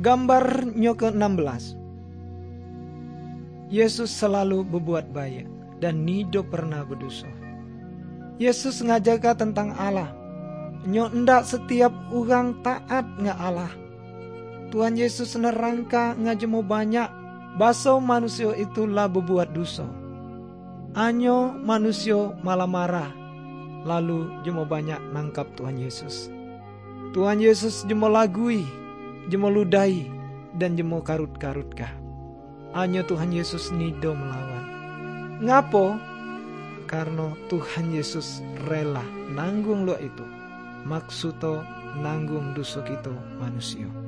Gambarnya ke-16. Yesus selalu berbuat baik dan nido pernah berdosa. Yesus ngajaga tentang Allah. Nyo ndak setiap orang taat nga Allah. Tuhan Yesus nerangka ngajemu banyak baso manusia itulah berbuat dosa. Anyo manusia malah marah. Lalu jemo banyak nangkap Tuhan Yesus. Tuhan Yesus jemo lagui, jemo ludai, dan jemo karut-karutkah. Anyo Tuhan Yesus nido melawan. Ngapo? Karena Tuhan Yesus rela nanggung lo itu. Maksudnya nanggung dosa kita manusia.